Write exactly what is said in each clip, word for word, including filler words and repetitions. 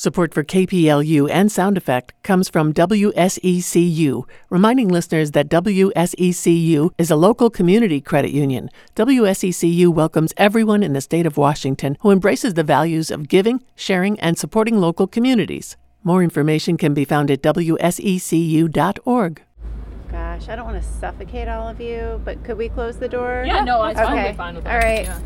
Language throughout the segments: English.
Support for K P L U and Sound Effect comes from W S E C U, reminding listeners that W S E C U is a local community credit union. W S E C U welcomes everyone in the state of Washington who embraces the values of giving, sharing, and supporting local communities. More information can be found at W S E C U dot org. Gosh, I don't want to suffocate all of you, but could we close the door? Yeah, no, it's okay. totally fine with that. All right. Yeah.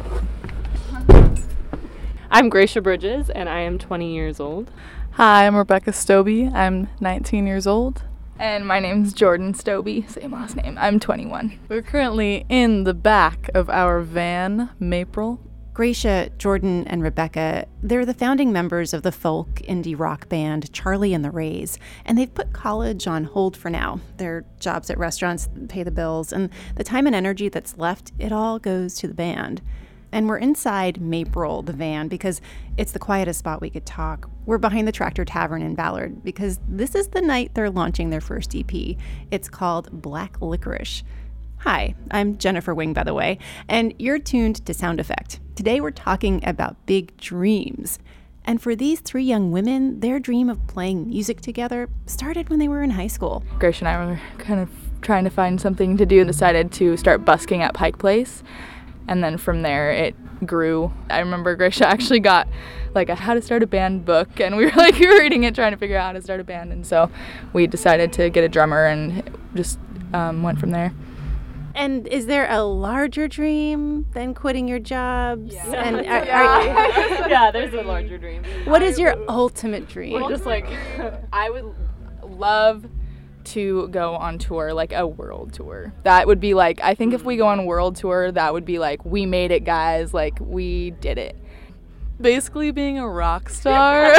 I'm Gracia Bridges, and I am twenty years old. Hi, I'm Rebecca Stobie. I'm nineteen years old. And my name's Jordan Stobie, same last name. I'm twenty-one. We're currently in the back of our van, Maple. Gracia, Jordan, and Rebecca, they're the founding members of the folk indie rock band Charlie and the Rays, and they've put college on hold for now. Their jobs at restaurants pay the bills, and the time and energy that's left, it all goes to the band. And we're inside Maple, the van, because it's the quietest spot we could talk. We're behind the Tractor Tavern in Ballard because this is the night they're launching their first E P. It's called Black Licorice. Hi, I'm Jennifer Wing, by the way, and you're tuned to Sound Effect. Today we're talking about big dreams. And for these three young women, their dream of playing music together started when they were in high school. Gracia and I were kind of trying to find something to do and decided to start busking at Pike Place. And then from there, it grew. I remember Gracia actually got like a how to start a band book, and we were like we were reading it, trying to figure out how to start a band. And so we decided to get a drummer and just um, went from there. And is there a larger dream than quitting your jobs? Yeah, and are, yeah. Are yeah there's a larger dream. What is your ultimate dream? Well, just like, I would love to go on tour, like a world tour. That would be like, I think if we go on a world tour, that would be like, we made it, guys, like we did it. Basically being a rock star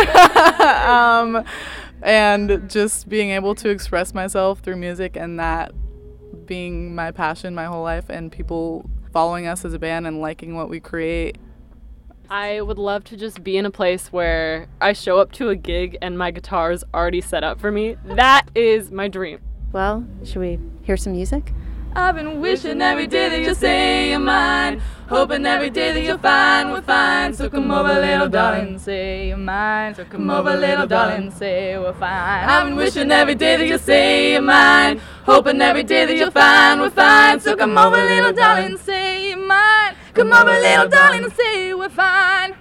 um, and just being able to express myself through music, and that being my passion my whole life, and people following us as a band and liking what we create. I would love to just be in a place where I show up to a gig and my guitar is already set up for me. That is my dream. Well, should we hear some music? I've been wishing every day that you'll say you're mine, hoping every day that you'll find we're fine. So come over, little darling, say you're mine. So come over, little darling, say we're fine. I've been wishing every day that you'll say you're mine, hoping every day that you'll find we're fine. So come over, little darling, say you're mine. Come over, little darling, and say we're fine.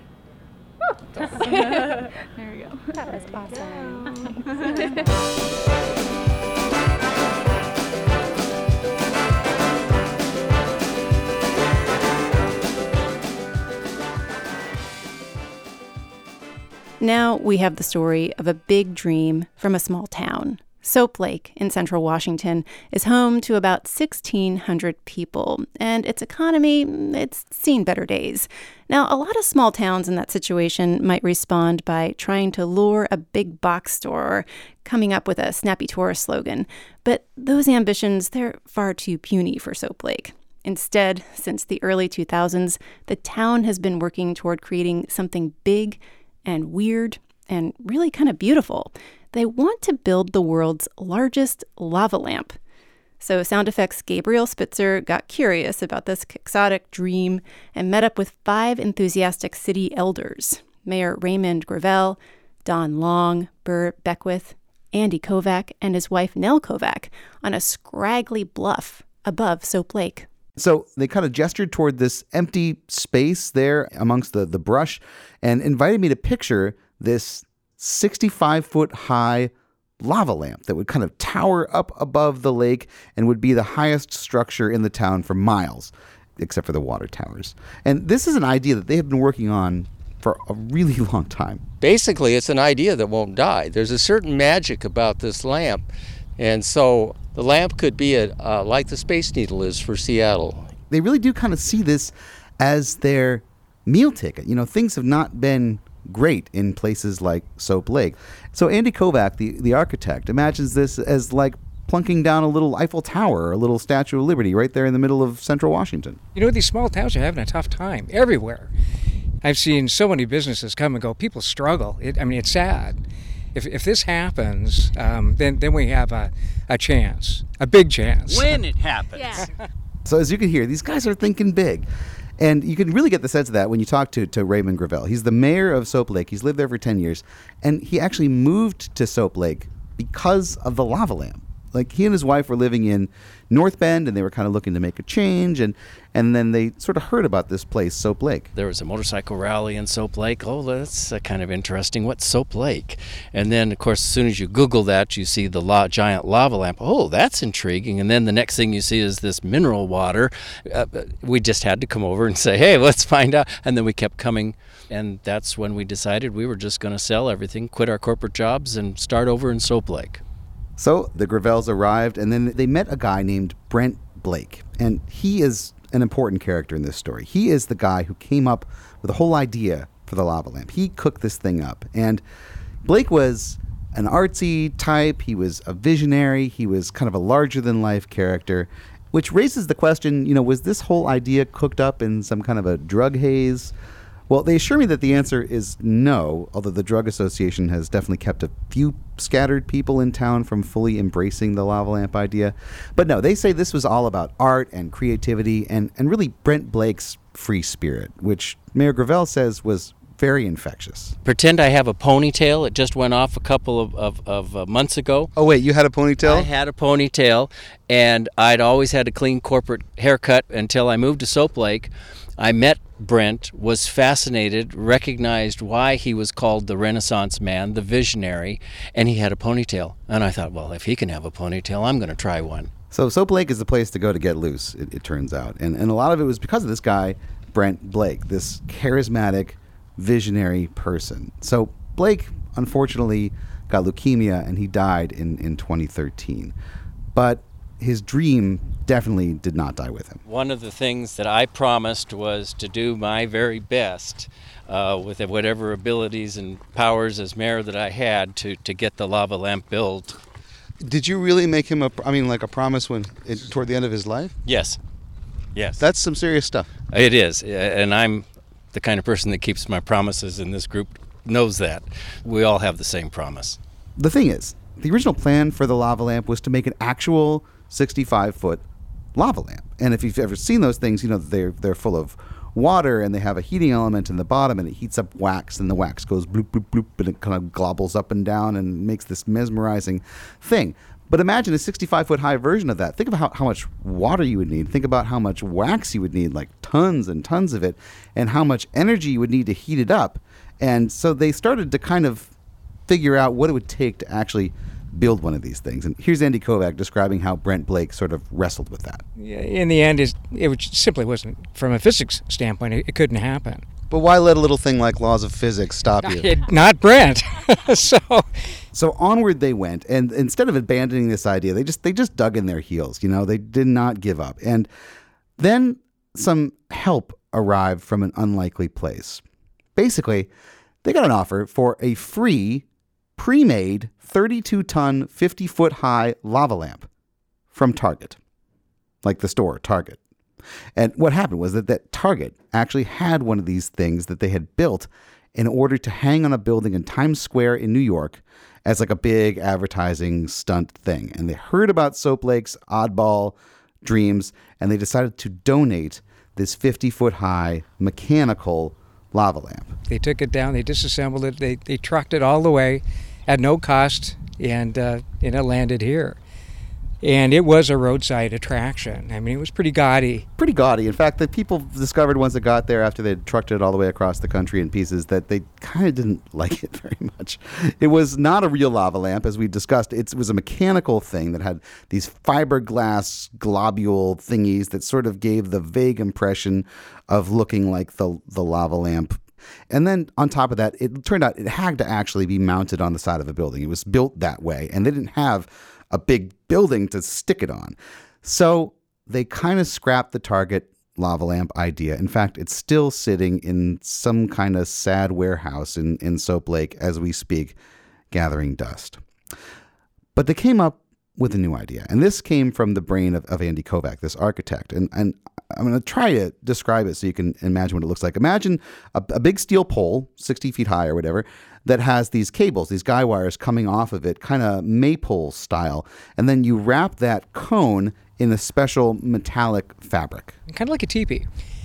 There we go. That was awesome. Now we have the story of a big dream from a small town. Soap Lake in central Washington is home to about sixteen hundred people, and its economy, it's seen better days. Now, a lot of small towns in that situation might respond by trying to lure a big box store or coming up with a snappy tourist slogan, but those ambitions, they're far too puny for Soap Lake. Instead, since the early two thousands, the town has been working toward creating something big and weird and really kind of beautiful. They want to build the world's largest lava lamp. So Sound Effects' Gabriel Spitzer got curious about this quixotic dream and met up with five enthusiastic city elders, Mayor Raymond Gravel, Don Long, Burr Beckwith, Andy Kovac, and his wife Nell Kovac on a scraggly bluff above Soap Lake. So they kind of gestured toward this empty space there amongst the, the brush and invited me to picture this sixty-five foot high lava lamp that would kind of tower up above the lake and would be the highest structure in the town for miles, except for the water towers. And this is an idea that they have been working on for a really long time. Basically, it's an idea that won't die. There's a certain magic about this lamp. And so the lamp could be a, uh, like the Space Needle is for Seattle. They really do kind of see this as their meal ticket. You know, things have not been great in places like Soap Lake. So Andy Kovac, the, the architect, imagines this as like plunking down a little Eiffel Tower or a little Statue of Liberty right there in the middle of central Washington. You know, these small towns are having a tough time everywhere. I've seen so many businesses come and go. People struggle. It, I mean, it's sad. If if this happens, um, then, then we have a, a chance, a big chance. When it happens. Yeah. So as you can hear, these guys are thinking big. And you can really get the sense of that when you talk to, to Raymond Gravel. He's the mayor of Soap Lake. He's lived there for ten years. And he actually moved to Soap Lake because of the lava lamp. Like, he and his wife were living in North Bend, and they were kind of looking to make a change, and and then they sort of heard about this place, Soap Lake. There was a motorcycle rally in Soap Lake. Oh, that's uh, kind of interesting. What's Soap Lake? And then, of course, as soon as you Google that, you see the la- giant lava lamp. Oh, that's intriguing. And then the next thing you see is this mineral water. Uh, we just had to come over and say, hey, let's find out. And then we kept coming, and that's when we decided we were just going to sell everything, quit our corporate jobs, and start over in Soap Lake. So the Gravels arrived, and then they met a guy named Brent Blake. And he is an important character in this story. He is the guy who came up with the whole idea for the lava lamp. He cooked this thing up. And Blake was an artsy type. He was a visionary. He was kind of a larger-than-life character, which raises the question, you know, was this whole idea cooked up in some kind of a drug haze? Well, they assure me that the answer is no, although the Drug Association has definitely kept a few scattered people in town from fully embracing the lava lamp idea. But no, they say this was all about art and creativity and, and really Brent Blake's free spirit, which Mayor Gravel says was very infectious. Pretend I have a ponytail. It just went off a couple of, of, of uh, months ago. Oh, wait, you had a ponytail? I had a ponytail, and I'd always had a clean corporate haircut until I moved to Soap Lake. I met Brent, was fascinated, recognized why he was called the Renaissance man, the visionary, and he had a ponytail. And I thought, well, if he can have a ponytail, I'm going to try one. So Soap Lake is the place to go to get loose, it, it turns out. And, and a lot of it was because of this guy, Brent Blake, this charismatic, visionary person. So Blake, unfortunately, got leukemia, and he died in, in twenty thirteen. But his dream definitely did not die with him. One of the things that I promised was to do my very best uh, with whatever abilities and powers as mayor that I had to, to get the lava lamp built. Did you really make him a, I mean, like a promise when it, toward the end of his life? Yes. Yes. That's some serious stuff. It is. And I'm the kind of person that keeps my promises, and this group knows that. We all have the same promise. The thing is, the original plan for the lava lamp was to make an actual sixty-five foot lava lamp. And if you've ever seen those things, you know that they're they're full of water, and they have a heating element in the bottom, and it heats up wax, and the wax goes bloop, bloop, bloop, and it kind of globbles up and down and makes this mesmerizing thing. But imagine a sixty-five foot high version of that. Think about how, how much water you would need. Think about how much wax you would need, like tons and tons of it, and how much energy you would need to heat it up. And so they started to kind of figure out what it would take to actually build one of these things. And here's Andy Kovac describing how Brent Blake sort of wrestled with that. In the end, it simply wasn't, from a physics standpoint, it, it couldn't happen. But why let a little thing like laws of physics stop you? It, not Brent. so so onward they went, and instead of abandoning this idea, they just they just dug in their heels. You know, they did not give up. And then some help arrived from an unlikely place. Basically, they got an offer for a free, pre-made, thirty-two ton, fifty foot high lava lamp from Target, like the store, Target. And what happened was that, that Target actually had one of these things that they had built in order to hang on a building in Times Square in New York as like a big advertising stunt thing. And they heard about Soap Lake's oddball dreams, and they decided to donate this fifty foot high mechanical lava lamp. They took it down, they disassembled it, they, they trucked it all the way at no cost, and, uh, and it landed here. And it was a roadside attraction. I mean, it was pretty gaudy. Pretty gaudy. In fact, the people discovered once it got there, after they'd trucked it all the way across the country in pieces, that they kind of didn't like it very much. It was not a real lava lamp, as we discussed. It was a mechanical thing that had these fiberglass globule thingies that sort of gave the vague impression of looking like the, the lava lamp. And then on top of that, it turned out it had to actually be mounted on the side of a building. It was built that way, and they didn't have a big building to stick it on. So they kind of scrapped the Target lava lamp idea. In fact, it's still sitting in some kind of sad warehouse in, in Soap Lake as we speak, gathering dust. But they came up with a new idea. And this came from the brain of, of Andy Kovac, this architect. And, and I'm going to try to describe it so you can imagine what it looks like. Imagine a, a big steel pole, sixty feet high or whatever, that has these cables, these guy wires coming off of it, kind of maypole style. And then you wrap that cone in a special metallic fabric. Kind of like a teepee.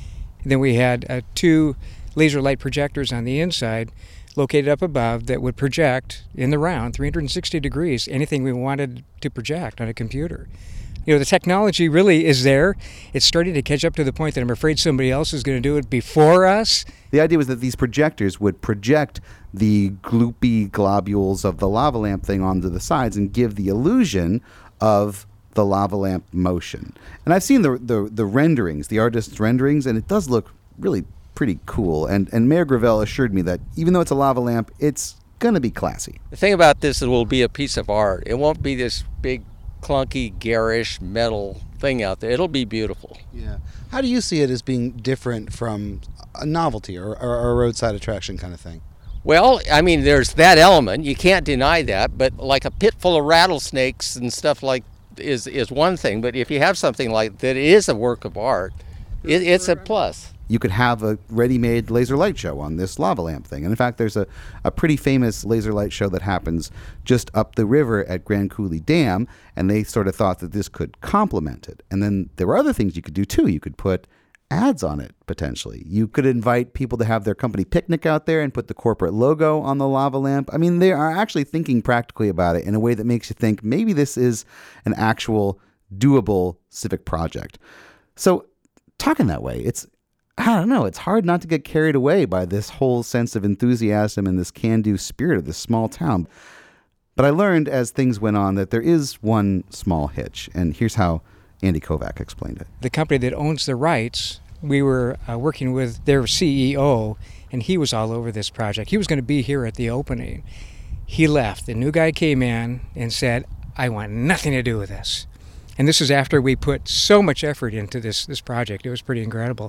And then we had uh, two laser light projectors on the inside located up above that would project in the round, three hundred sixty degrees, anything we wanted to project on a computer. You know, the technology really is there. It's starting to catch up to the point that I'm afraid somebody else is going to do it before us. The idea was that these projectors would project the gloopy globules of the lava lamp thing onto the sides and give the illusion of the lava lamp motion. And I've seen the the, the renderings, the artist's renderings, and it does look really pretty cool. And, and Mayor Gravel assured me that even though it's a lava lamp, it's going to be classy. The thing about this, it will be a piece of art. It won't be this big, clunky, garish metal thing out there. It'll be beautiful. Yeah. How do you see it as being different from a novelty or, or, or a roadside attraction kind of thing? Well, I mean, there's that element. You can't deny that. But like a pit full of rattlesnakes and stuff like is is one thing. But if you have something like that is a work of art, it, it's a plus. You could have a ready-made laser light show on this lava lamp thing. And in fact, there's a, a pretty famous laser light show that happens just up the river at Grand Coulee Dam, and they sort of thought that this could complement it. And then there were other things you could do too. You could put ads on it, potentially. You could invite people to have their company picnic out there and put the corporate logo on the lava lamp. I mean, they are actually thinking practically about it in a way that makes you think maybe this is an actual doable civic project. So talking that way, it's I don't know, it's hard not to get carried away by this whole sense of enthusiasm and this can-do spirit of this small town. But I learned as things went on that there is one small hitch, and here's how Andy Kovac explained it. The company that owns the rights, we were uh, working with their C E O, and he was all over this project. He was going to be here at the opening. He left. The new guy came in and said, I want nothing to do with this. And this is after we put so much effort into this, this project. It was pretty incredible.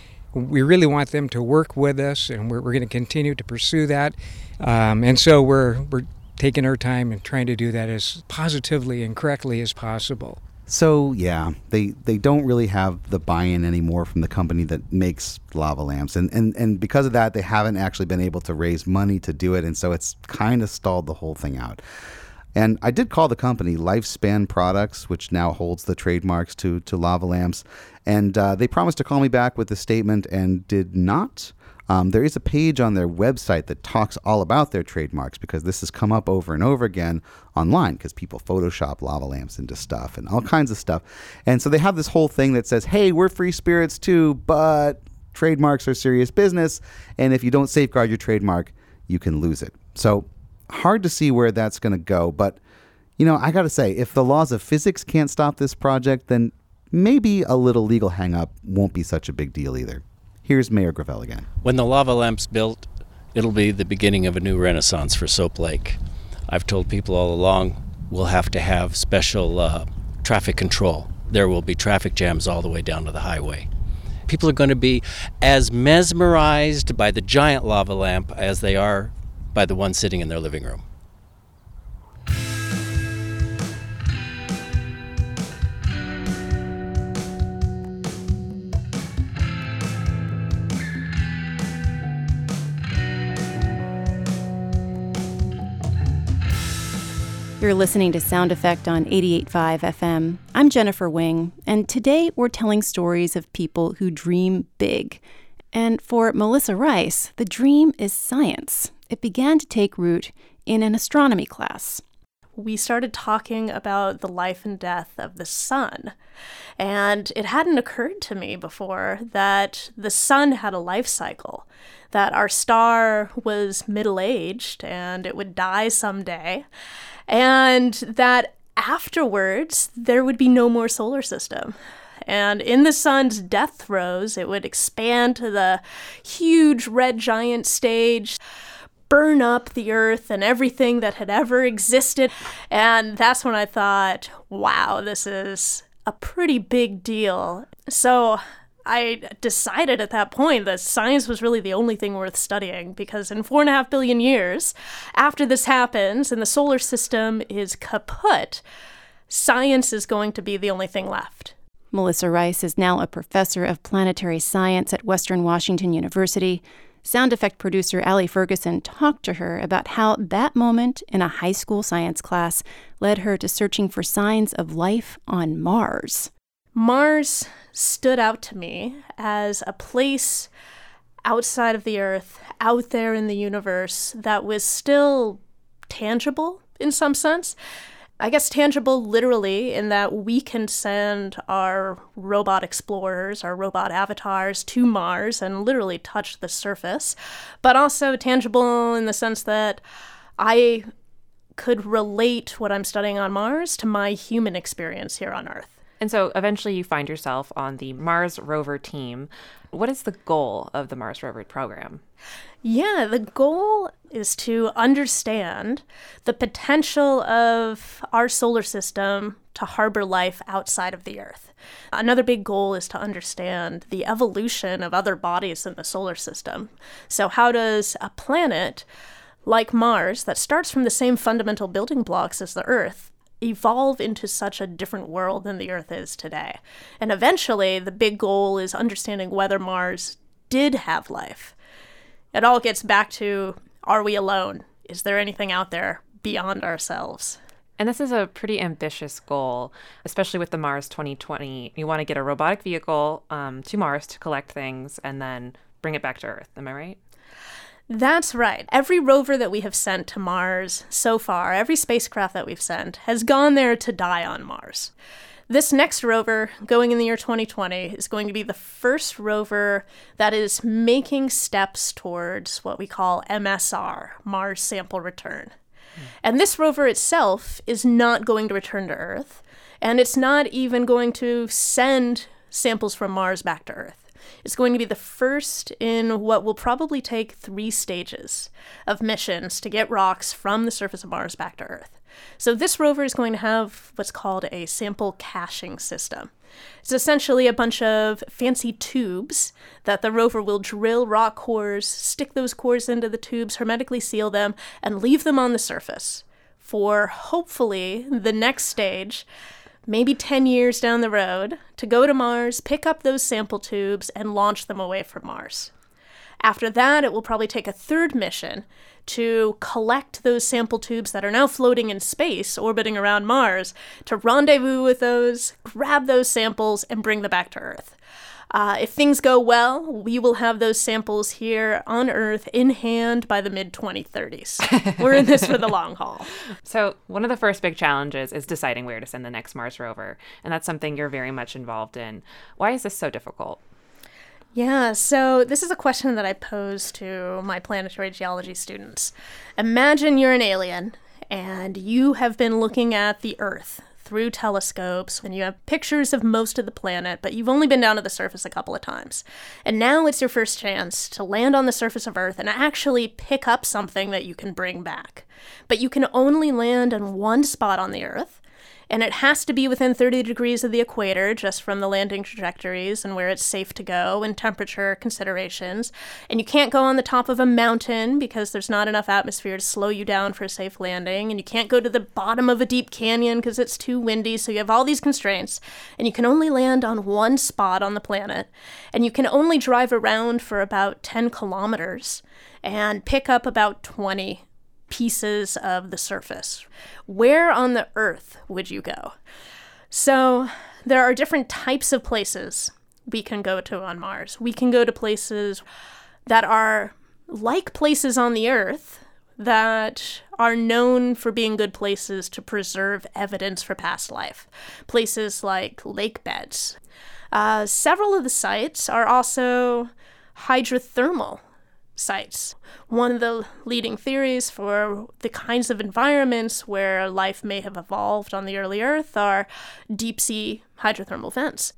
We really want them to work with us, and we're, we're going to continue to pursue that. Um, and so we're we're taking our time and trying to do that as positively and correctly as possible. So, yeah, they, they don't really have the buy-in anymore from the company that makes lava lamps. And, and, and because of that, they haven't actually been able to raise money to do it, and so it's kind of stalled the whole thing out. And I did call the company Lifespan Products, which now holds the trademarks to, to lava lamps. And uh, they promised to call me back with a statement and did not. Um, there is a page on their website that talks all about their trademarks, because this has come up over and over again online because people Photoshop lava lamps into stuff and all kinds of stuff. And so they have this whole thing that says, hey, we're free spirits too, but trademarks are serious business. And if you don't safeguard your trademark, you can lose it. So hard to see where that's going to go. But, you know, I got to say, if the laws of physics can't stop this project, then maybe a little legal hang-up won't be such a big deal either. Here's Mayor Gravel again. When the lava lamp's built, it'll be the beginning of a new renaissance for Soap Lake. I've told people all along we'll have to have special uh, traffic control. There will be traffic jams all the way down to the highway. People are going to be as mesmerized by the giant lava lamp as they are by the one sitting in their living room. You're listening to Sound Effect on eighty-eight point five F M. I'm Jennifer Wing, and today we're telling stories of people who dream big. And for Melissa Rice, the dream is science. It began to take root in an astronomy class. We started talking about the life and death of the sun. And it hadn't occurred to me before that the sun had a life cycle, that our star was middle-aged and it would die someday, and that afterwards there would be no more solar system. And in the sun's death throes, it would expand to the huge red giant stage, burn up the earth and everything that had ever existed. And that's when I thought, wow, this is a pretty big deal. So I decided at that point that science was really the only thing worth studying, because in four and a half billion years, after this happens and the solar system is kaput, science is going to be the only thing left. Melissa Rice is now a professor of planetary science at Western Washington University. Sound effect producer Allie Ferguson talked to her about how that moment in a high school science class led her to searching for signs of life on Mars. Mars stood out to me as a place outside of the Earth, out there in the universe, that was still tangible in some sense. I guess tangible literally in that we can send our robot explorers, our robot avatars to Mars and literally touch the surface, but also tangible in the sense that I could relate what I'm studying on Mars to my human experience here on Earth. And so eventually you find yourself on the Mars rover team. What is the goal of the Mars rover program? Yeah, the goal is to understand the potential of our solar system to harbor life outside of the Earth. Another big goal is to understand the evolution of other bodies in the solar system. So how does a planet like Mars, that starts from the same fundamental building blocks as the Earth, evolve into such a different world than the Earth is today? And eventually, the big goal is understanding whether Mars did have life. It all gets back to, are we alone? Is there anything out there beyond ourselves? And this is a pretty ambitious goal, especially with the Mars twenty twenty. You want to get a robotic vehicle um, to Mars to collect things and then bring it back to Earth. Am I right? That's right. Every rover that we have sent to Mars so far, every spacecraft that we've sent, has gone there to die on Mars. This next rover, going in the year twenty twenty, is going to be the first rover that is making steps towards what we call M S R, Mars Sample Return. Mm. And this rover itself is not going to return to Earth, and it's not even going to send samples from Mars back to Earth. It's going to be the first in what will probably take three stages of missions to get rocks from the surface of Mars back to Earth. So this rover is going to have what's called a sample caching system. It's essentially a bunch of fancy tubes that the rover will drill rock cores, stick those cores into the tubes, hermetically seal them, and leave them on the surface for hopefully the next stage, maybe ten years down the road, to go to Mars, pick up those sample tubes, and launch them away from Mars. After that, it will probably take a third mission to collect those sample tubes that are now floating in space, orbiting around Mars, to rendezvous with those, grab those samples, and bring them back to Earth. Uh, if things go well, we will have those samples here on Earth in hand by the mid twenty thirties. We're in this for the long haul. So one of the first big challenges is deciding where to send the next Mars rover, and that's something you're very much involved in. Why is this so difficult? Yeah, so this is a question that I pose to my planetary geology students. Imagine you're an alien, and you have been looking at the Earth through telescopes, and you have pictures of most of the planet, but you've only been down to the surface a couple of times. And now it's your first chance to land on the surface of Earth and actually pick up something that you can bring back. But you can only land in one spot on the Earth, and it has to be within thirty degrees of the equator, just from the landing trajectories and where it's safe to go and temperature considerations. And you can't go on the top of a mountain because there's not enough atmosphere to slow you down for a safe landing. And you can't go to the bottom of a deep canyon because it's too windy. So you have all these constraints. And you can only land on one spot on the planet. And you can only drive around for about ten kilometers and pick up about twenty pieces of the surface. Where on the Earth would you go? So there are different types of places we can go to on Mars. We can go to places that are like places on the Earth that are known for being good places to preserve evidence for past life. Places like lake beds. Uh, several of the sites are also hydrothermal sites. One of the leading theories for the kinds of environments where life may have evolved on the early Earth are deep sea hydrothermal vents.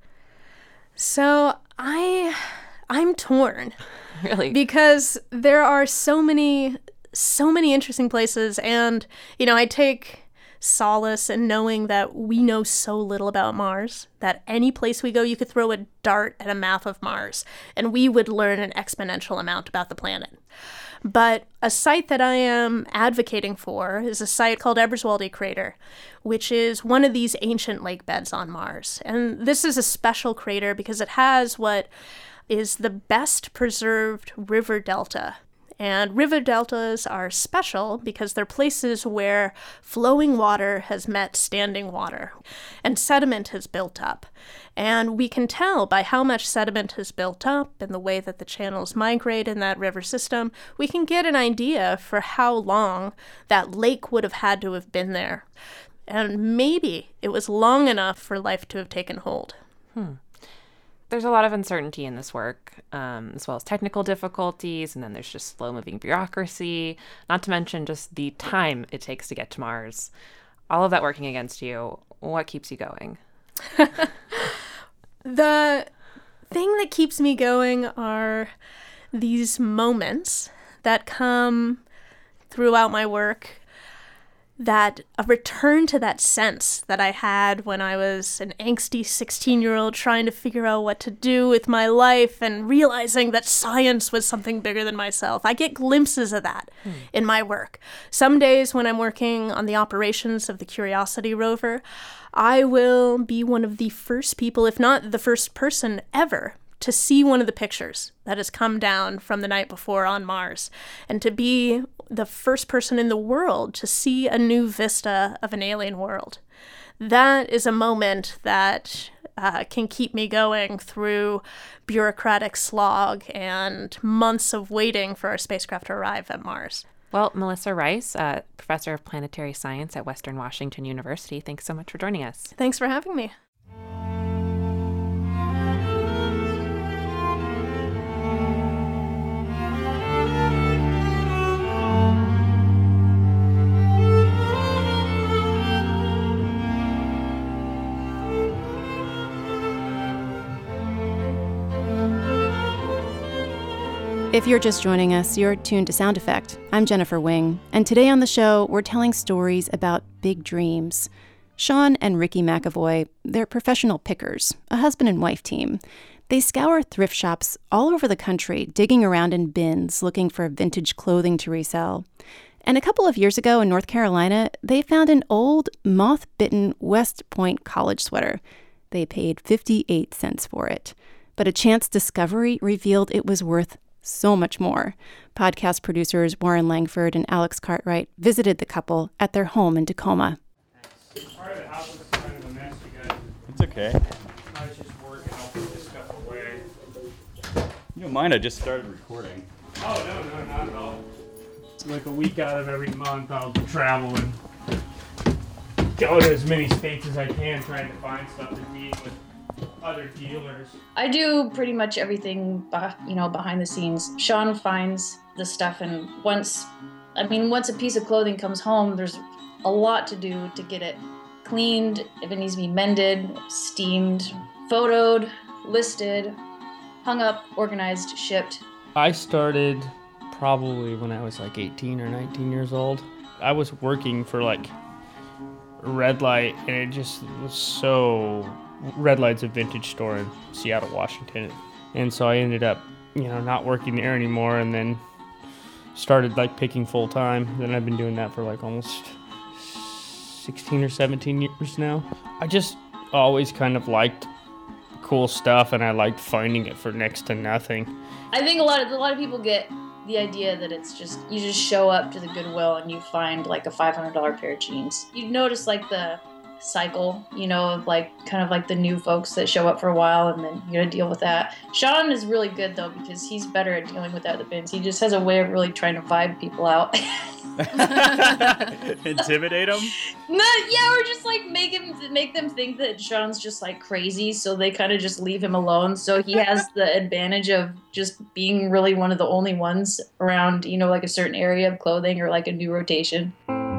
So I, I'm torn. Really? Because there are so many, so many interesting places, and, you know, I take solace in knowing that we know so little about Mars, that any place we go, you could throw a dart at a map of Mars, and we would learn an exponential amount about the planet. But a site that I am advocating for is a site called Eberswalde Crater, which is one of these ancient lake beds on Mars. And this is a special crater because it has what is the best preserved river delta And river deltas are special because they're places where flowing water has met standing water and sediment has built up. And we can tell by how much sediment has built up and the way that the channels migrate in that river system, we can get an idea for how long that lake would have had to have been there. And maybe it was long enough for life to have taken hold. Hmm. There's a lot of uncertainty in this work, um, as well as technical difficulties, and then there's just slow-moving bureaucracy, not to mention just the time it takes to get to Mars. All of that working against you, what keeps you going? The thing that keeps me going are these moments that come throughout my work, that a return to that sense that I had when I was an angsty sixteen-year-old trying to figure out what to do with my life and realizing that science was something bigger than myself. I get glimpses of that hmm. in my work. Some days when I'm working on the operations of the Curiosity rover, I will be one of the first people, if not the first person ever, to see one of the pictures that has come down from the night before on Mars, and to be the first person in the world to see a new vista of an alien world. That is a moment that uh, can keep me going through bureaucratic slog and months of waiting for our spacecraft to arrive at Mars. Well, Melissa Rice, uh, professor of planetary science at Western Washington University, thanks so much for joining us. Thanks for having me. If you're just joining us, you're tuned to Sound Effect. I'm Jennifer Wing, and today on the show, we're telling stories about big dreams. Sean and Ricky McAvoy, they're professional pickers, a husband and wife team. They scour thrift shops all over the country, digging around in bins, looking for vintage clothing to resell. And a couple of years ago in North Carolina, they found an old, moth-bitten West Point college sweater. They paid fifty-eight cents for it. But a chance discovery revealed it was worth so much more. Podcast producers Warren Langford and Alex Cartwright visited the couple at their home in Tacoma. Part of the house is kind of a mess, you guys. It's okay. I was just working, I'll put this stuff away. You don't mind, I just started recording. Oh, no, no, not at all. It's like a week out of every month, I'll travel and go to as many states as I can trying to find stuff to meet with other dealers. I do pretty much everything, you know, behind the scenes. Sean finds the stuff, and once, I mean, once a piece of clothing comes home, there's a lot to do to get it cleaned, if it needs to be mended, steamed, photoed, listed, hung up, organized, shipped. I started probably when I was like eighteen or nineteen years old. I was working for like Red Light, and it just was so... Red Light's a vintage store in Seattle, Washington. And so I ended up, you know, not working there anymore, and then started like picking full time. Then I've been doing that for like almost sixteen or seventeen years now. I just always kind of liked cool stuff, and I liked finding it for next to nothing. I think a lot of a lot of people get the idea that it's just, you just show up to the Goodwill and you find like a five hundred dollars pair of jeans. You notice like the cycle, you know, of like kind of like the new folks that show up for a while and then you gotta deal with that. Sean is really good though, because he's better at dealing with that at the bins. He just has a way of really trying to vibe people out. Intimidate them? No, yeah, or just like make him make them think that Sean's just like crazy, so they kind of just leave him alone. So he has the advantage of just being really one of the only ones around, you know, like a certain area of clothing or like a new rotation.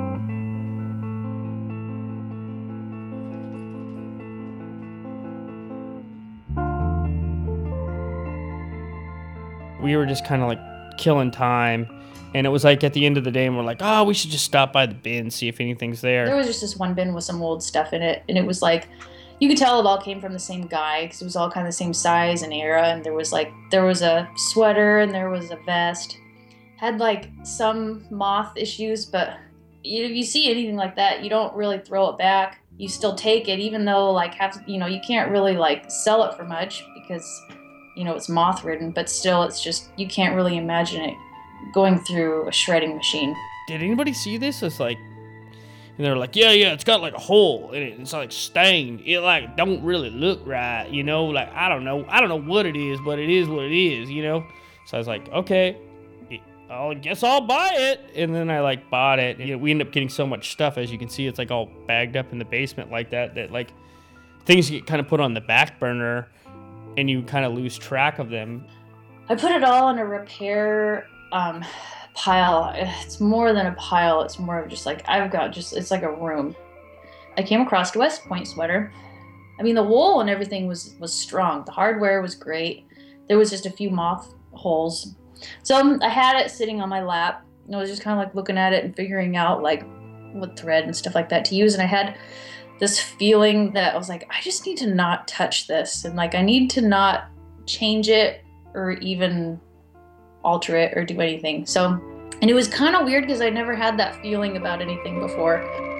We were just kind of like killing time, and it was like at the end of the day, and we're like, oh, we should just stop by the bin, see if anything's there. There was just this one bin with some old stuff in it, and it was like, you could tell it all came from the same guy, because it was all kind of the same size and era, and there was like, there was a sweater, and there was a vest. Had like some moth issues, but if you see anything like that, you don't really throw it back. You still take it, even though like, have you know, you can't really like sell it for much, because you know, it's moth ridden, but still it's just, you can't really imagine it going through a shredding machine. Did anybody see this? It's like, and they're like, yeah, yeah, it's got like a hole in it. It's like stained. It like don't really look right, you know? Like, I don't know. I don't know what it is, but it is what it is, you know? So I was like, okay, I guess I'll buy it. And then I like bought it. You know, we end up getting so much stuff. As you can see, it's like all bagged up in the basement like that, that like things get kind of put on the back burner and you kind of lose track of them. I put it all in a repair um, pile. It's more than a pile. It's more of just like, I've got just, it's like a room. I came across a West Point sweater. I mean, the wool and everything was, was strong. The hardware was great. There was just a few moth holes. So um, I had it sitting on my lap. I was just kind of like looking at it and figuring out like what thread and stuff like that to use. And I had this feeling that I was like, I just need to not touch this. And like, I need to not change it or even alter it or do anything. So, and it was kind of weird because I never had that feeling about anything before.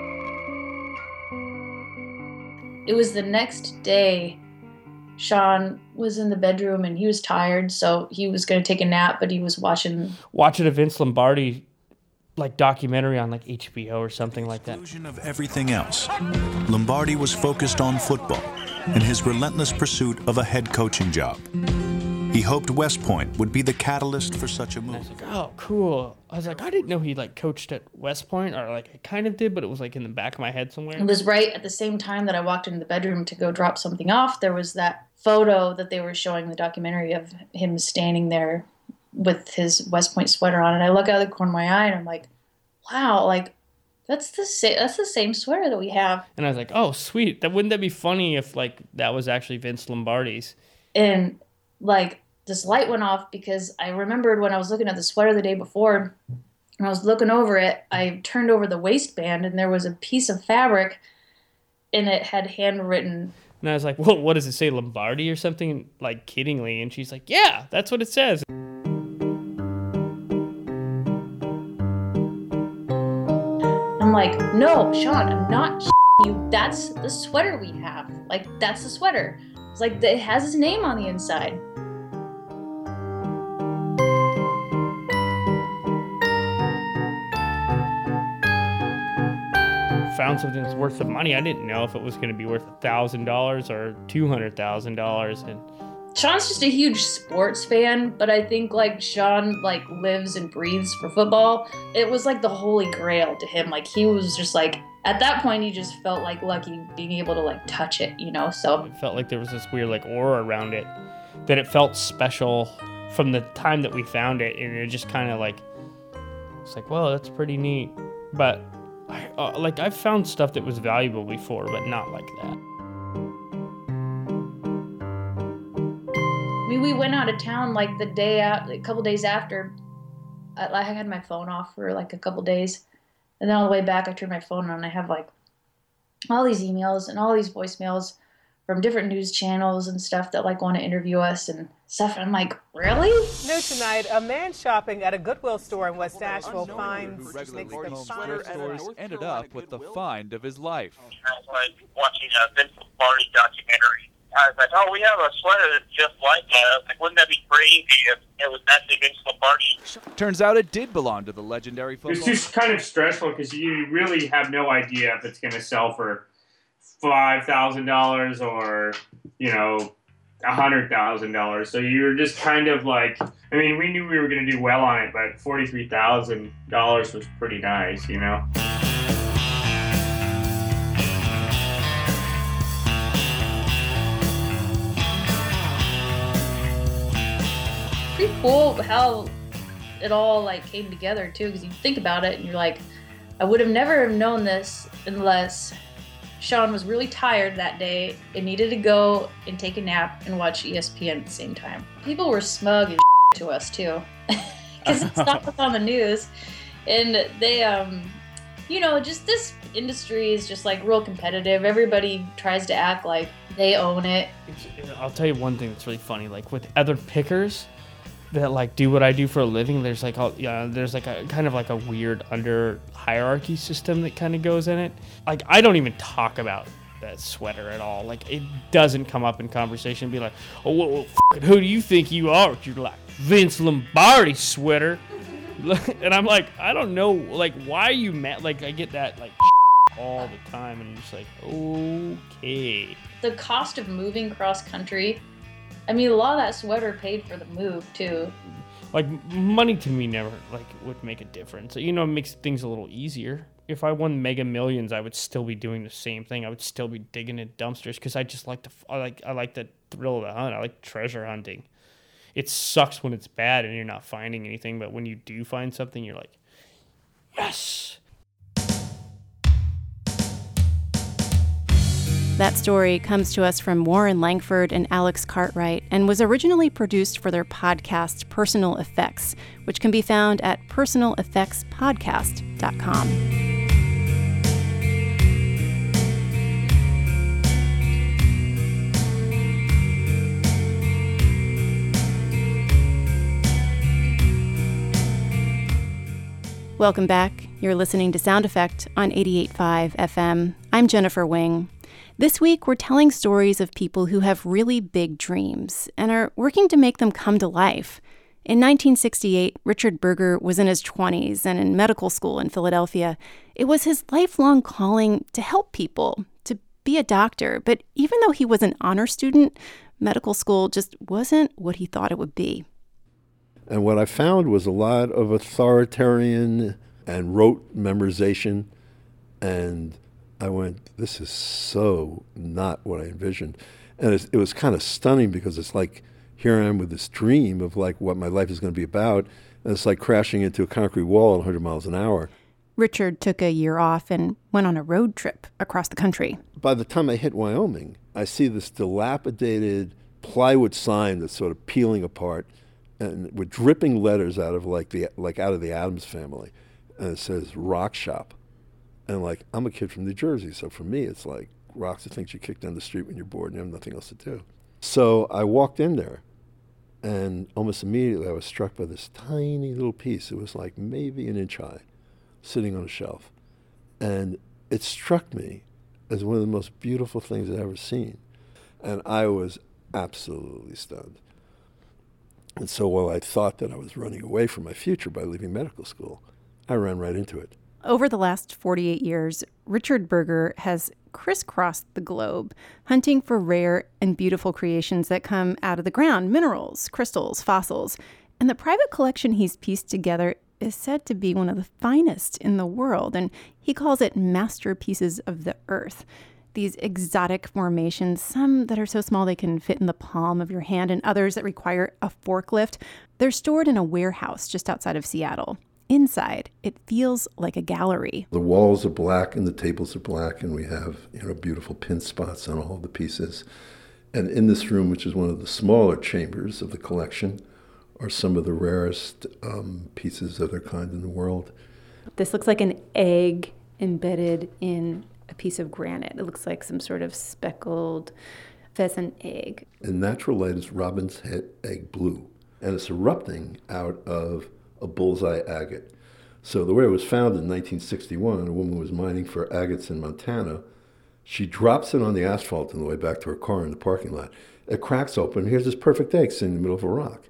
It was the next day. Sean was in the bedroom and he was tired, so he was going to take a nap, but he was watching watching a Vince Lombardi like documentary on like H B O or something like that. Exclusion of everything else, Lombardi was focused on football and his relentless pursuit of a head coaching job. He hoped West Point would be the catalyst for such a move. I was like, oh, cool. I was like, I didn't know he like coached at West Point, or like I kind of did, but it was like in the back of my head somewhere. It was right at the same time that I walked into the bedroom to go drop something off. There was that photo that they were showing the documentary of him standing there with his West Point sweater on, and I look out of the corner of my eye and I'm like, wow, like that's the sa- that's the same sweater that we have. And I was like, oh, sweet. That wouldn't that be funny if like that was actually Vince Lombardi's? And like this light went off because I remembered when I was looking at the sweater the day before, and I was looking over it, I turned over the waistband and there was a piece of fabric and it had handwritten. And I was like, well, what does it say, Lombardi or something, like kiddingly? And she's like, yeah, that's what it says. I'm like, no, Sean, I'm not you. That's the sweater we have. Like, that's the sweater. It's like, it has his name on the inside. Found something that's worth the money. I didn't know if it was going to be worth a thousand dollars or two hundred thousand dollars. And Sean's just a huge sports fan, but I think like Sean like lives and breathes for football. It was like the holy grail to him. Like he was just like, at that point, he just felt like lucky being able to like touch it, you know. So it felt like there was this weird like aura around it, that it felt special from the time that we found it, and it just kind of like, it's like, well, that's pretty neat, but. I, uh, like I've found stuff that was valuable before, but not like that. I mean, we went out of town like the day out, a couple days after. I, I had my phone off for like a couple days, and then on the way back, I turned my phone on. And I have like all these emails and all these voicemails from different news channels and stuff that like want to interview us and stuff. And I'm like, really? New tonight, a man shopping at a Goodwill store in West Asheville finds stores ended up with the find of his life. I was like watching a Vince Lombardi documentary. I was like, oh, we have a sweater that's just like that. I was like, wouldn't that be crazy if it was actually Vince Lombardi? Turns out it did belong to the legendary football. It's just kind of stressful because you really have no idea if it's going to sell for five thousand dollars or, you know, one hundred thousand dollars. So you were just kind of like, I mean, we knew we were going to do well on it, but forty-three thousand dollars was pretty nice, you know? Pretty cool how it all like came together too, because you think about it and you're like, I would have never known this unless Sean was really tired that day and needed to go and take a nap and watch E S P N at the same time. People were smug and to us too, because it's not on the news, and they, um, you know, just this industry is just like real competitive. Everybody tries to act like they own it. I'll tell you one thing that's really funny. Like with other pickers that like do what I do for a living, there's like all, yeah, there's like a kind of like a weird under hierarchy system that kind of goes in it. Like I don't even talk about that sweater at all. Like it doesn't come up in conversation. Be like, oh, well, well, who do you think you are? You're like Vince Lombardi sweater. And I'm like, I don't know, like, why are you mad? Like, I get that, like, all the time, and I'm just like, okay. The cost of moving cross country, I mean, a lot of that sweater paid for the move, too. Like, money to me never, like, would make a difference. You know, it makes things a little easier. If I won Mega Millions, I would still be doing the same thing. I would still be digging in dumpsters because I just like the, I like, I like the thrill of the hunt. I like treasure hunting. It sucks when it's bad and you're not finding anything, but when you do find something, you're like, yes. That story comes to us from Warren Langford and Alex Cartwright and was originally produced for their podcast, Personal Effects, which can be found at personal effects podcast dot com. Welcome back. You're listening to Sound Effect on eighty-eight point five F M. I'm Jennifer Wing. This week, we're telling stories of people who have really big dreams and are working to make them come to life. In nineteen sixty-eight, Richard Berger was in his twenties and in medical school in Philadelphia. It was his lifelong calling to help people, to be a doctor. But even though he was an honor student, medical school just wasn't what he thought it would be. And what I found was a lot of authoritarian and rote memorization. And I went, this is so not what I envisioned. And it, it was kind of stunning because it's like, here I am with this dream of like what my life is going to be about. And it's like crashing into a concrete wall at one hundred miles an hour. Richard took a year off and went on a road trip across the country. By the time I hit Wyoming, I see this dilapidated plywood sign that's sort of peeling apart and with dripping letters out of like the like out of the Addams Family. And it says Rock Shop. And like, I'm a kid from New Jersey, so for me, it's like rocks are things you kick down the street when you're bored and you have nothing else to do. So I walked in there, and almost immediately I was struck by this tiny little piece. It was like maybe an inch high, sitting on a shelf. And it struck me as one of the most beautiful things I've ever seen. And I was absolutely stunned. And so while I thought that I was running away from my future by leaving medical school, I ran right into it. Over the last forty-eight years, Richard Berger has crisscrossed the globe, hunting for rare and beautiful creations that come out of the ground, minerals, crystals, fossils. And the private collection he's pieced together is said to be one of the finest in the world, and he calls it masterpieces of the earth. These exotic formations, some that are so small they can fit in the palm of your hand, and others that require a forklift, they're stored in a warehouse just outside of Seattle. Inside, it feels like a gallery. The walls are black and the tables are black, and we have, you know, beautiful pin spots on all the pieces. And in this room, which is one of the smaller chambers of the collection, are some of the rarest um, pieces of their kind in the world. This looks like an egg embedded in a piece of granite. It looks like some sort of speckled pheasant egg. In natural light, it's robin's head egg blue, and it's erupting out of a bullseye agate. So the way it was found in nineteen sixty-one, a woman was mining for agates in Montana. She drops it on the asphalt on the way back to her car in the parking lot. It cracks open. Here's this perfect egg sitting in the middle of a rock.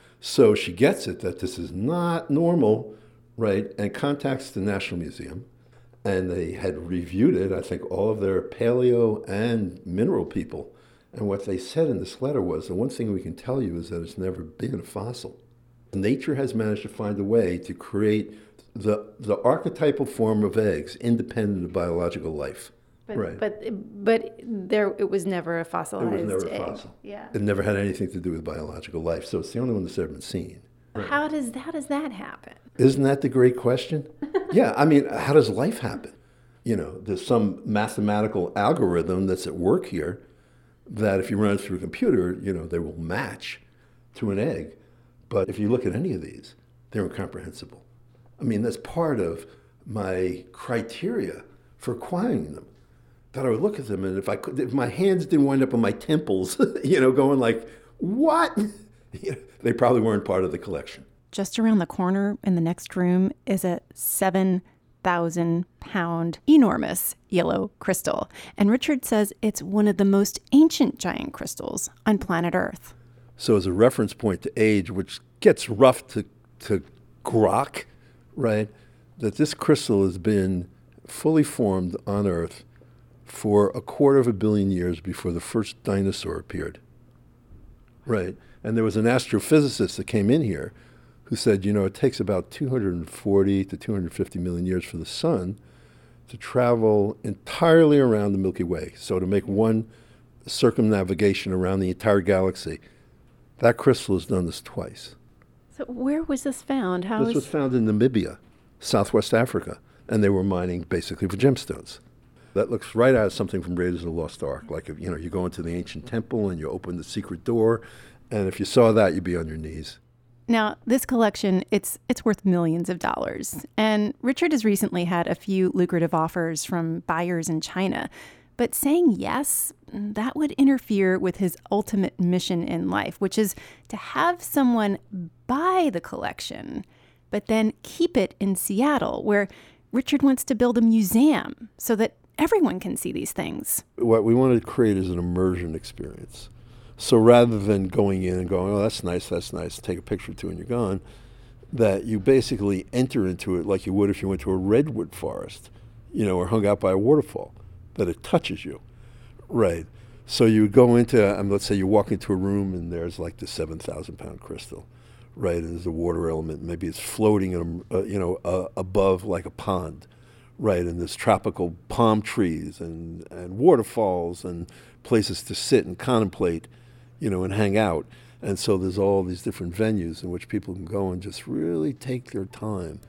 So she gets it that this is not normal, right, and contacts the National Museum. And they had reviewed it, I think all of their paleo and mineral people. And what they said in this letter was, the one thing we can tell you is that it's never been a fossil. Nature has managed to find a way to create the the archetypal form of eggs independent of biological life. But, right. But but there it was never a fossilized egg. It was never egg. a fossil. Yeah. It never had anything to do with biological life, so it's the only one that's ever been seen. Right. How does how does that happen? Isn't that the great question? Yeah, I mean, how does life happen? You know, there's some mathematical algorithm that's at work here that if you run it through a computer, you know, they will match to an egg. But if you look at any of these, they're incomprehensible. I mean, that's part of my criteria for acquiring them. That I would look at them, and if I could, if my hands didn't wind up on my temples, you know, going like, what? You know, they probably weren't part of the collection. Just around the corner in the next room is a seven thousand pound enormous yellow crystal. And Richard says it's one of the most ancient giant crystals on planet Earth. So as a reference point to age, which gets rough to, to grok, right? That this crystal has been fully formed on Earth for a quarter of a billion years before the first dinosaur appeared, right? And there was an astrophysicist that came in here who said, you know, it takes about two hundred forty to two hundred fifty million years for the sun to travel entirely around the Milky Way. So to make one circumnavigation around the entire galaxy, that crystal has done this twice. So where was this found? How This was... was found in Namibia, Southwest Africa, and they were mining basically for gemstones. That looks right out of something from Raiders of the Lost Ark. Like, if, you know, you go into the ancient temple and you open the secret door, and if you saw that, you'd be on your knees. Now, this collection, it's it's worth millions of dollars. And Richard has recently had a few lucrative offers from buyers in China. But saying yes, that would interfere with his ultimate mission in life, which is to have someone buy the collection, but then keep it in Seattle, where Richard wants to build a museum so that everyone can see these things. What we wanted to create is an immersion experience. So rather than going in and going, oh, that's nice, that's nice, take a picture or two and you're gone, that you basically enter into it like you would if you went to a redwood forest, you know, or hung out by a waterfall, that it touches you, right? So you would go into, um, let's say you walk into a room and there's like the seven thousand pound crystal, right? And there's a water element, maybe it's floating, in a, uh, you know, uh, above like a pond, right? And there's tropical palm trees and, and waterfalls and places to sit and contemplate, you know, and hang out. And so there's all these different venues in which people can go and just really take their time.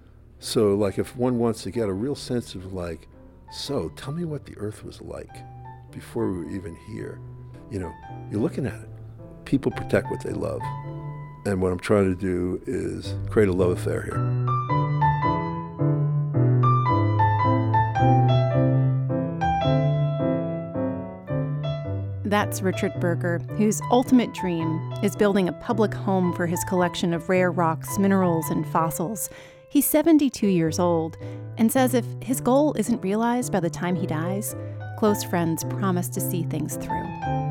So like if one wants to get a real sense of like, so tell me what the earth was like before we were even here. You know, you're looking at it. People protect what they love. And what I'm trying to do is create a love affair here. That's Richard Berger, whose ultimate dream is building a public home for his collection of rare rocks, minerals, and fossils. He's seventy-two years old and says if his goal isn't realized by the time he dies, close friends promise to see things through.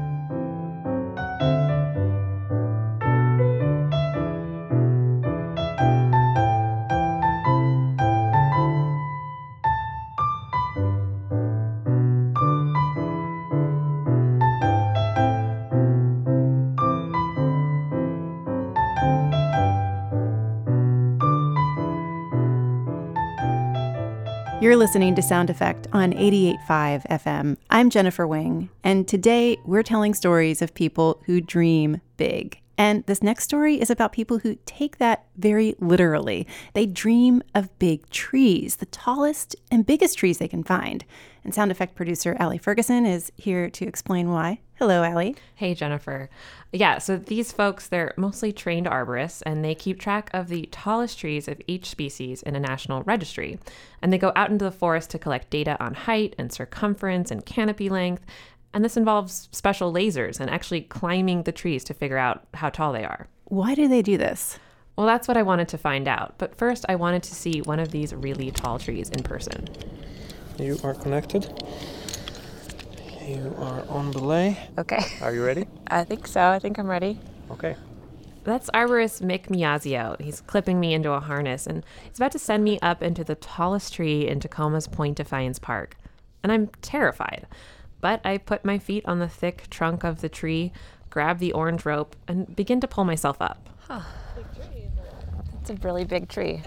You're listening to Sound Effect on eighty-eight point five F M. I'm Jennifer Wing, and today we're telling stories of people who dream big. And this next story is about people who take that very literally. They dream of big trees, the tallest and biggest trees they can find. And Sound Effect producer Allie Ferguson is here to explain why. Hello, Allie. Hey, Jennifer. Yeah, so these folks, they're mostly trained arborists, and they keep track of the tallest trees of each species in a national registry. And they go out into the forest to collect data on height and circumference and canopy length. And this involves special lasers and actually climbing the trees to figure out how tall they are. Why do they do this? Well, that's what I wanted to find out. But first, I wanted to see one of these really tall trees in person. You are connected. You are on belay. Okay. Are you ready? I think so. I think I'm ready. Okay. That's arborist Mick Miazio. He's clipping me into a harness, and he's about to send me up into the tallest tree in Tacoma's Point Defiance Park. And I'm terrified. But I put my feet on the thick trunk of the tree, grab the orange rope, and begin to pull myself up. Huh. It's a really big tree.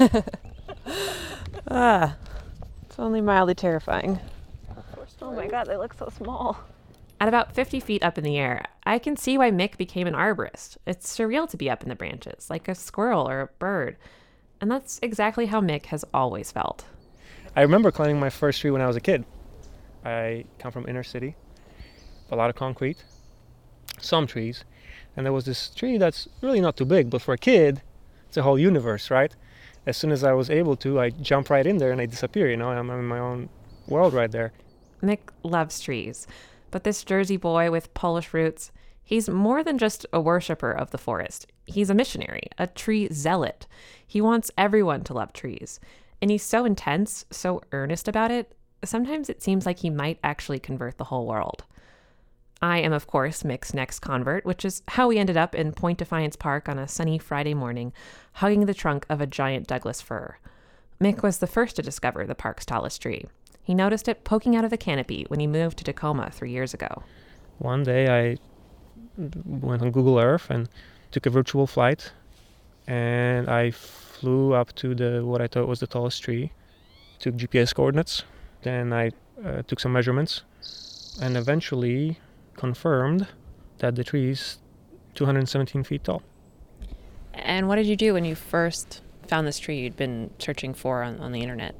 ah, it's only mildly terrifying. Oh my God, they look so small. At about fifty feet up in the air, I can see why Mick became an arborist. It's surreal to be up in the branches, like a squirrel or a bird. And that's exactly how Mick has always felt. I remember climbing my first tree when I was a kid. I come from inner city, a lot of concrete, some trees, and there was this tree that's really not too big, but for a kid, it's a whole universe, right? As soon as I was able to, I jump right in there and I disappear, you know, I'm in my own world right there. Mick loves trees, but this Jersey boy with Polish roots, he's more than just a worshiper of the forest. He's a missionary, a tree zealot. He wants everyone to love trees, and he's so intense, so earnest about it, sometimes it seems like he might actually convert the whole world. I am, of course, Mick's next convert, which is how we ended up in Point Defiance Park on a sunny Friday morning, hugging the trunk of a giant Douglas fir. Mick was the first to discover the park's tallest tree. He noticed it poking out of the canopy when he moved to Tacoma three years ago. One day I went on Google Earth and took a virtual flight, and I flew up to the what I thought was the tallest tree, took G P S coordinates, then I uh, took some measurements, and eventually confirmed that the tree is two hundred seventeen feet tall. And what did you do when you first found this tree you'd been searching for on, on the internet?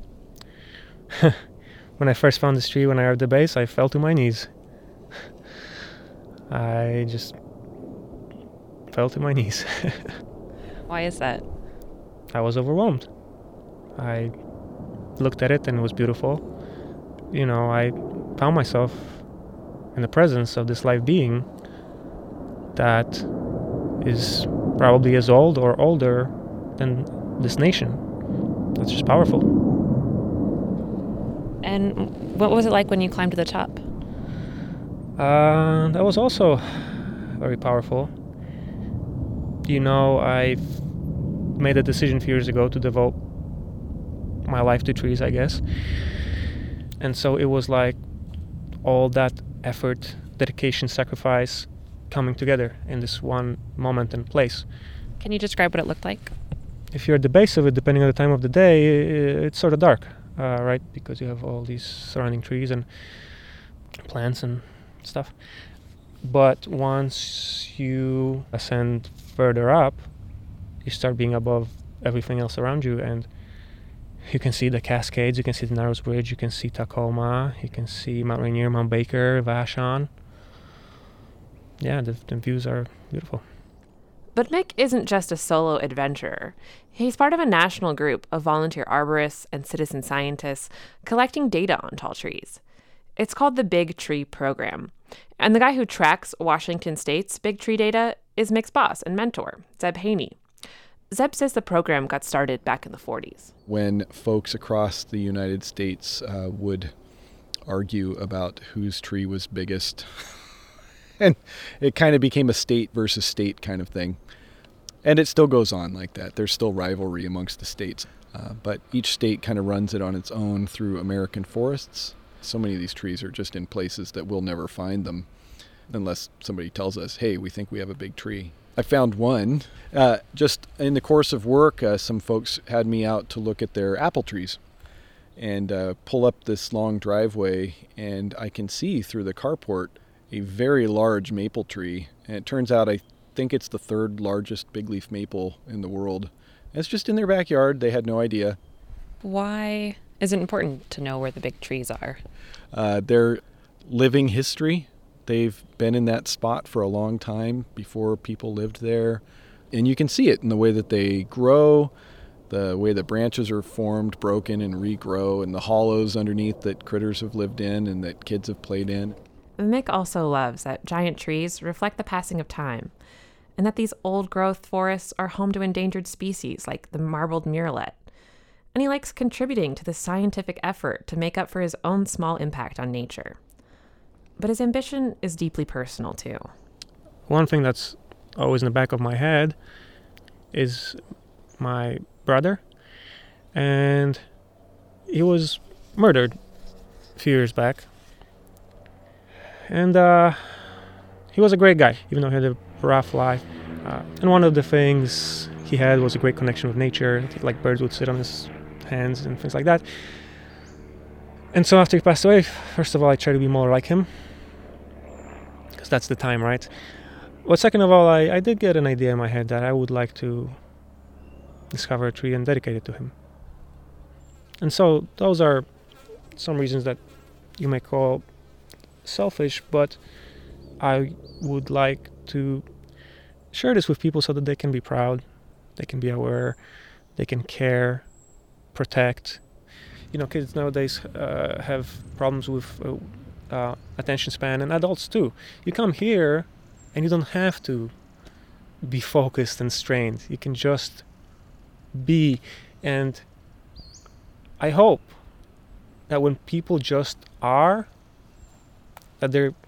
When I first found this tree, when I arrived at the base, I fell to my knees. I just fell to my knees. Why is that? I was overwhelmed. I looked at it and it was beautiful. You know, I found myself in the presence of this live being that is probably as old or older than this nation. That's just powerful. And what was it like when you climbed to the top? Uh, that was also very powerful. You know, I made a decision a few years ago to devote my life to trees, I guess. And so it was like all that effort, dedication, sacrifice coming together in this one moment and place. Can you describe what it looked like? If you're at the base of it, depending on the time of the day, it's sort of dark, uh, right? Because you have all these surrounding trees and plants and stuff. But once you ascend further up, you start being above everything else around you, and you can see the Cascades, you can see the Narrows Bridge, you can see Tacoma, you can see Mount Rainier, Mount Baker, Vashon. Yeah, the, the views are beautiful. But Mick isn't just a solo adventurer. He's part of a national group of volunteer arborists and citizen scientists collecting data on tall trees. It's called the Big Tree Program. And the guy who tracks Washington State's big tree data is Mick's boss and mentor, Zeb Haney. Zeb says the program got started back in the forties. When folks across the United States uh, would argue about whose tree was biggest, and it kind of became a state versus state kind of thing. And it still goes on like that. There's still rivalry amongst the states. Uh, but each state kind of runs it on its own through American forests. So many of these trees are just in places that we'll never find them unless somebody tells us, hey, we think we have a big tree. I found one. Uh, just in the course of work, uh, some folks had me out to look at their apple trees and uh, pull up this long driveway, and I can see through the carport a very large maple tree. And it turns out I think it's the third largest big leaf maple in the world. And it's just in their backyard. They had no idea. Why is it important to know where the big trees are? Uh, they're living history. They've been in that spot for a long time before people lived there. And you can see it in the way that they grow, the way the branches are formed, broken, and regrow, and the hollows underneath that critters have lived in and that kids have played in. Mick also loves that giant trees reflect the passing of time, and that these old-growth forests are home to endangered species like the marbled murrelet. And he likes contributing to the scientific effort to make up for his own small impact on nature. But his ambition is deeply personal, too. One thing that's always in the back of my head is my brother. And he was murdered a few years back. And uh, he was a great guy, even though he had a rough life. Uh, and one of the things he had was a great connection with nature. Like birds would sit on his hands and things like that. And so after he passed away, first of all, I tried to be more like him. Because that's the time, right? But second of all, I, I did get an idea in my head that I would like to discover a tree and dedicate it to him. And so those are some reasons that you may call selfish, but I would like to share this with people so that they can be proud, they can be aware, they can care, protect. You know, kids nowadays uh, have problems with uh, uh, attention span, and adults too. You come here and you don't have to be focused and strained. You can just be. And I hope that when people just are, that they're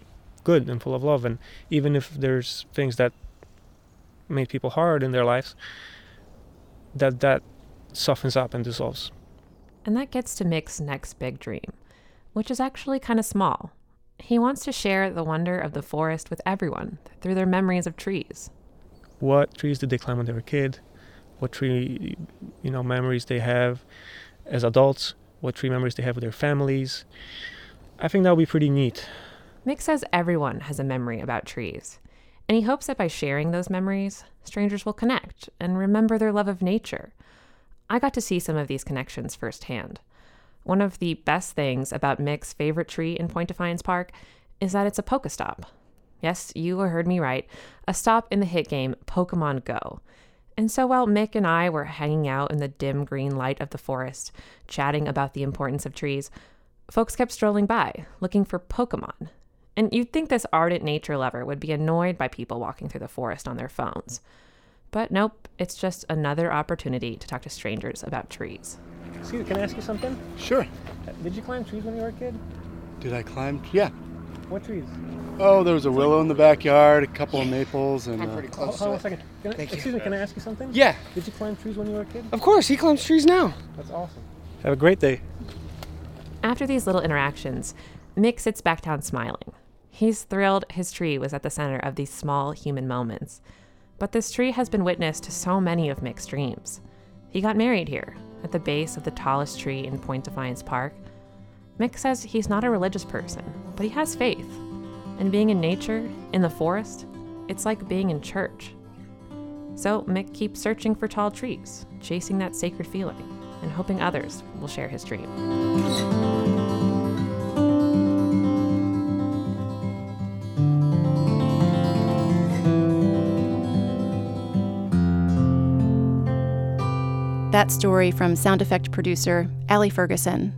good and full of love. And even if there's things that made people hard in their lives, that that softens up and dissolves. And that gets to Mick's next big dream, which is actually kind of small. He wants to share the wonder of the forest with everyone through their memories of trees. What trees did they climb when they were a kid? What tree, you know, memories they have as adults? What tree memories they have with their families? I think that would be pretty neat. Mick says everyone has a memory about trees, and he hopes that by sharing those memories, strangers will connect and remember their love of nature. I got to see some of these connections firsthand. One of the best things about Mick's favorite tree in Point Defiance Park is that it's a Pokestop. Yes, you heard me right, a stop in the hit game Pokemon Go. And so while Mick and I were hanging out in the dim green light of the forest, chatting about the importance of trees, folks kept strolling by, looking for Pokemon. And you'd think this ardent nature lover would be annoyed by people walking through the forest on their phones. But nope, it's just another opportunity to talk to strangers about trees. Excuse me, can I ask you something? Sure. Did you climb trees when you were a kid? Did I climb? Yeah. What trees? Oh, there was a willow in the backyard, a couple of maples, and. I'm pretty close. Uh, hold on one second. Can I, Thank excuse you. me, can I ask you something? Yeah. Did you climb trees when you were a kid? Of course, he climbs trees now. That's awesome. Have a great day. After these little interactions, Mick sits back down smiling. He's thrilled his tree was at the center of these small human moments. But this tree has been witness to so many of Mick's dreams. He got married here, at the base of the tallest tree in Point Defiance Park. Mick says he's not a religious person, but he has faith. And being in nature, in the forest, it's like being in church. So Mick keeps searching for tall trees, chasing that sacred feeling, and hoping others will share his dream. That story from sound effect producer Allie Ferguson.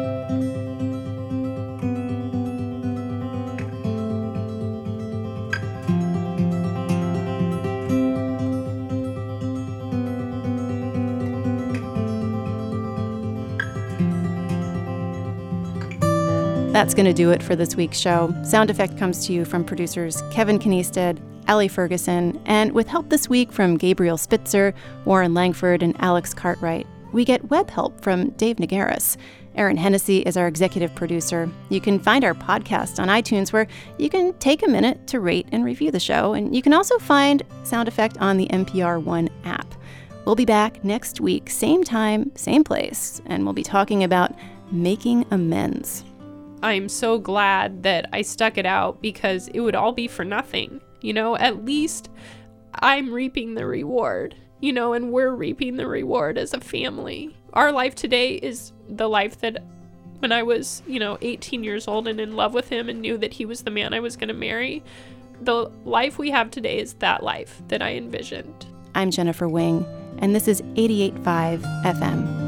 That's going to do it for this week's show. Sound Effect comes to you from producers Kevin Kniested, Allie Ferguson, and with help this week from Gabriel Spitzer, Warren Langford, and Alex Cartwright. We get web help from Dave Nagaris. Aaron Hennessy is our executive producer. You can find our podcast on iTunes, where you can take a minute to rate and review the show, and you can also find Sound Effect on the N P R One app. We'll be back next week, same time, same place, and we'll be talking about making amends. I'm so glad that I stuck it out, because it would all be for nothing. You know, at least I'm reaping the reward, you know, and we're reaping the reward as a family. Our life today is the life that when I was, you know, eighteen years old and in love with him and knew that he was the man I was going to marry. The life we have today is that life that I envisioned. I'm Jennifer Wing, and this is eighty-eight point five F M.